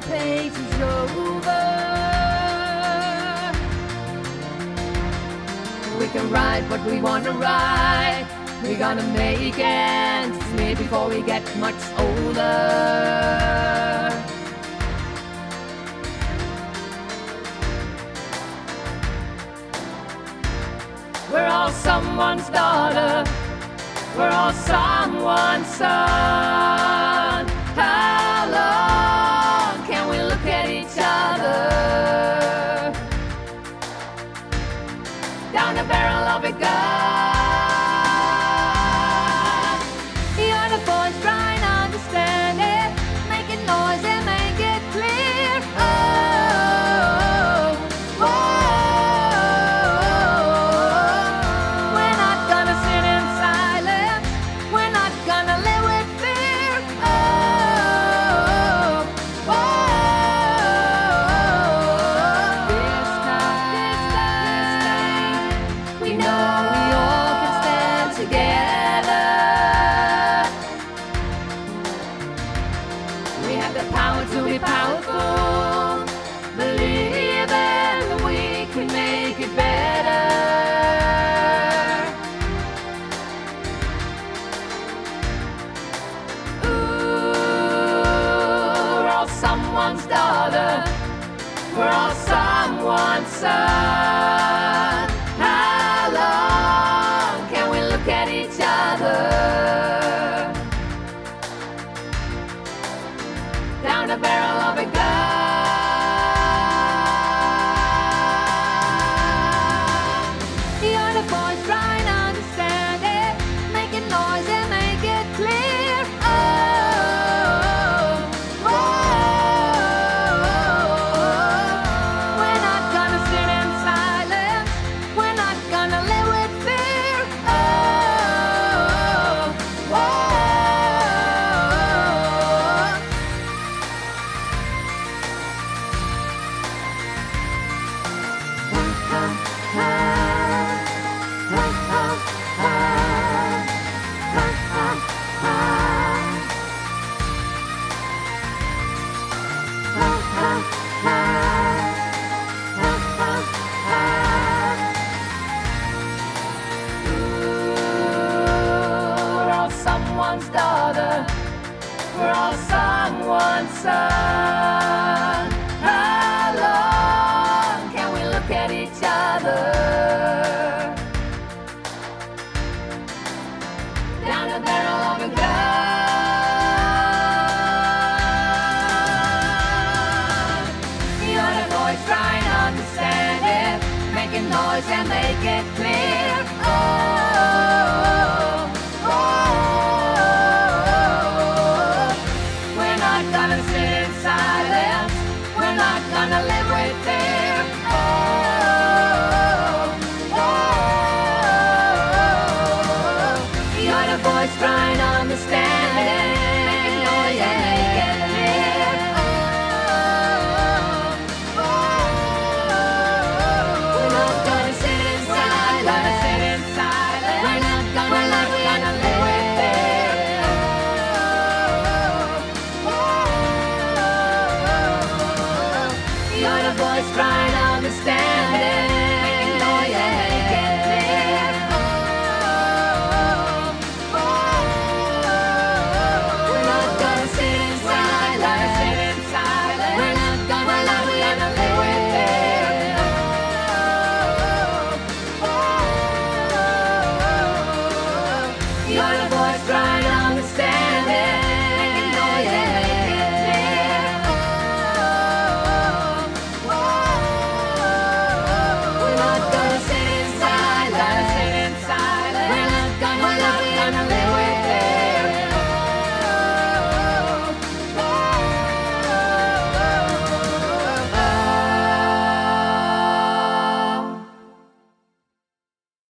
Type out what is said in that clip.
page is over. We can write what we want to write. We're gonna make ends meet before we get much older. We're all someone's daughter. We're all someone's son. How long can we look at each other? Down the barrel of a gun. You're the voice trying to understand it, making noise and make it clear. Oh, we're not gonna sit in silence. We're not gonna live with fear. This time, we know we all can stand together. We have the power to be powerful. Believe that we can make it better. Ooh, we're all someone's daughter. We're all someone's son. How long can we look at each other? Down the barrel of a gun. You're the voice trying to understand it, making noise and make it clear. We're not gonna sit in silence. We're not gonna live with fear. We're all someone's daughter. We're all someone's son. How long can we look at each other? Down the barrel of a gun. You're the voice trying to understand it, making noise and make it clear. We're not gonna sit in silence. We're not gonna live with fear. You're the voice trying to understand it, making noise and make it clear. We're not gonna sit in silence. We're not gonna live with fear. You're the voice trying to understand.